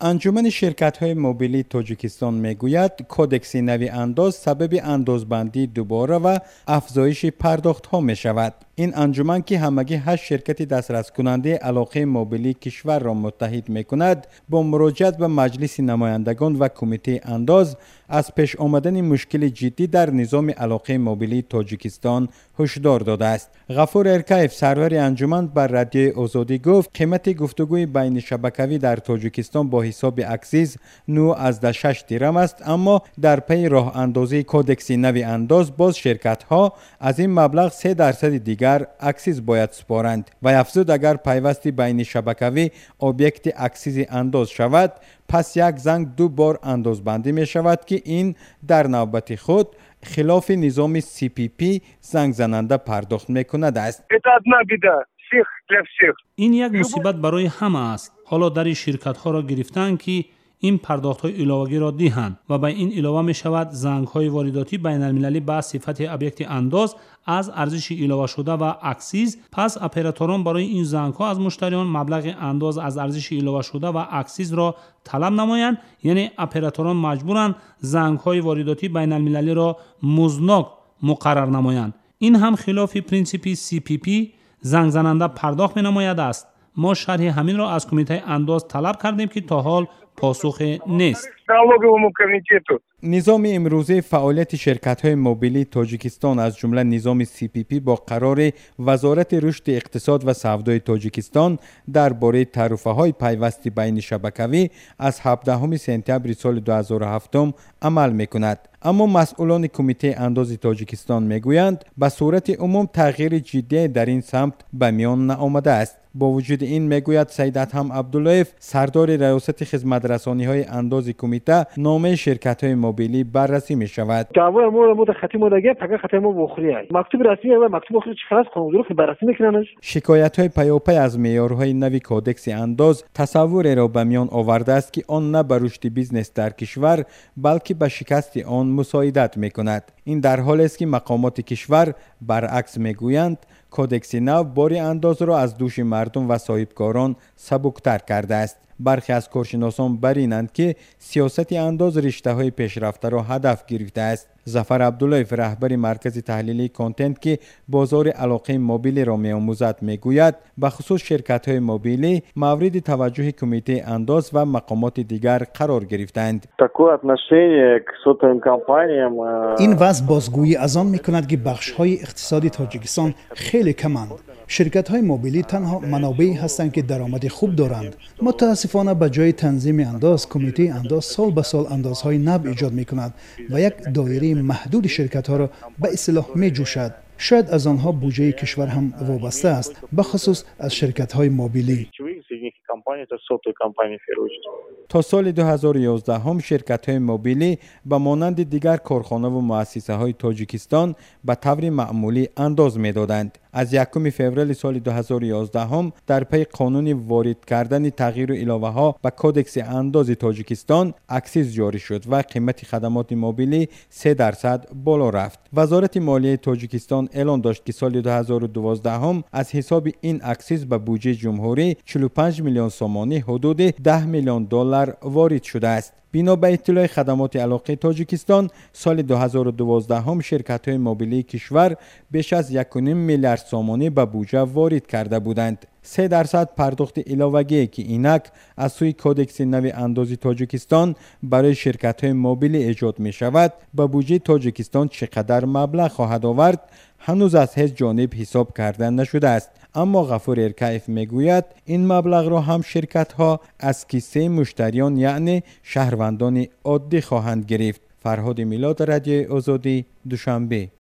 انجمن شرکت‌های موبیلی تاجیکستان میگوید کودکس نوی انداز سبب اندازبندی دوباره و افزایش پرداخت‌ها می‌شود. این انجمن که همگی 8 شرکت دسترس کننده علاقه موبیلی کشور را متحد می‌کند، با مراجعت به مجلس نمایندگان و کمیته انداز از پیش آمدن مشکل جدی در نظام علاقه موبیلی تاجیکستان هشدار داده است. غفور ارکایف سرور انجمن بر رادیو آزادی گفت قیمت گفتگوی بین شبکوی در تاجیکستان با حساب اکسیز 9.6 درم است، اما در پی راه اندازی کودکس نوی انداز باز شرکت ها از این مبلغ 3% دیگر اکسیز باید سپارند و افزود اگر پیوستی بین شبکوی اوبیکت اکسیز انداز شود پس یک زنگ 2 بار اندازبندی می شود که این در نوبت خود خلاف نظام CPP زنگ زننده پرداخت می کند است. این یک مصیبت برای همه است. حالا در شرکت ها را گرفتند که این پرداخت های علاوگی را دهند و به این علاوه می شود زنگ های وارداتی بین المللی با صفت ابیکت انداز از ارزش علاوه شده و اکسیز. پس اپراتوران برای این زنگ ها از مشتریان مبلغ انداز از ارزش علاوه شده و اکسیز را طلب نمایند، یعنی اپراتوران مجبورند زنگ های وارداتی بین المللی را مزناک مقرر نمایند. این هم خلاف پرینسیپی CPP زنگ زننده پرداخت می نماید است. ما شرح همین را از کمیته انداز طلب کردیم که تا حال پاسخ نیست. نظام امروزی فعالیت شرکت‌های موبیلی تاجیکستان از جمله نظام CPP با قرار وزارت رشد اقتصاد و سودای تاجیکستان درباره تعرفه‌های پیوسته بین شبکوی از 17 سپتامبر سال 2007 عمل می‌کند. اما مسئولان کمیته انداز تاجیکستان میگویند به صورت عموم تغییر جدی در این سمت به میان نآمده است. با وجود این میگوید سید ادهم عبداللهیف سردار ریاست خدمت رسانی‌های انداز کمیته نامه شرکت‌های موبیلی بررسی می شود. دعوای ما خطی مدگه فقط خطی ما بخوری است. مکتوب رسمی و مکتوب آخر چقدر قانون رو بررسی میکننش. شکایت‌های پیاپی از معیارهای نوی کودکس انداز تصور را به میان آورده است که آن نه به رشد بیزنس در کشور بلکه به شکست آن مساعدت میکند. این در حالی است که مقامات کشور برعکس میگویند کودکس نو بار انداز را از دوش مردم و صاحبکاران سبکتر کرده است. برخی از کارشناسان برینند که سیاست انداز رشته‌های پیشرفته را هدف گرفته است. ظفر عبداللهیف رهبر مرکز تحلیلی کانتنت که بازار علاقه موبیلی را می‌آموزد میگوید به خصوص شرکت‌های موبیلی مورد توجه کمیته انداز و مقامات دیگر قرار گرفتند. این وضع بازگویی از آن می‌کند که بخش‌های اقتصادی تاجیکستان خیلی کمند. شرکت‌های موبیلی تنها منابعی هستند که درآمد خوب دارند. متاسفانه به جای تنظیم انداز، کمیته انداز سال به سال اندازهای نو ایجاد می‌کند و یک دایره محدود شرکت‌ها را به اصطلاح می‌جوشد. شاید از آنها بودجه کشور هم وابسته است، به خصوص از شرکت‌های موبیلی. تا سال 2011 هم شرکت‌های موبیلی به مانند دیگر کارخانه و مؤسسه‌های تاجیکستان به طور معمولی انداز می‌دادند. از 1 فوریه سال 2011 هم در پی قانون وارد کردن تغییر و علاوه‌ها به کودکس انداز تاجیکستان اکسیز جاری شد و قیمت خدمات موبیلی 3% بالا رفت. وزارت مالیه تاجیکستان اعلام داشت که سال 2012 هم از حساب این اکسیز به بودجه جمهوری 45 میلیون سومانی حدود 10 میلیون دلار وارد شده است. بنا به اطلاع خدمات علاقه تاجیکستان سال 2012 هم شرکت‌های موبیلی کشور بیش از 1.5 میلیارد سومانی به بودجه وارد کرده بودند. 3% پرداخت علاوگی که اینک از سوی کودکس نوی اندازی تاجیکستان برای شرکت‌های موبیلی ایجاد می شود به بودجه تاجیکستان چقدر مبلغ خواهد آورد هنوز از هیچ جانب حساب کرده نشده است. اما غفور ارکایف میگوید این مبلغ را هم شرکت‌ها از کیسه مشتریان یعنی شهروندان عادی خواهند گرفت. فرهاد میلاد، رادیو آزادی، دوشنبه.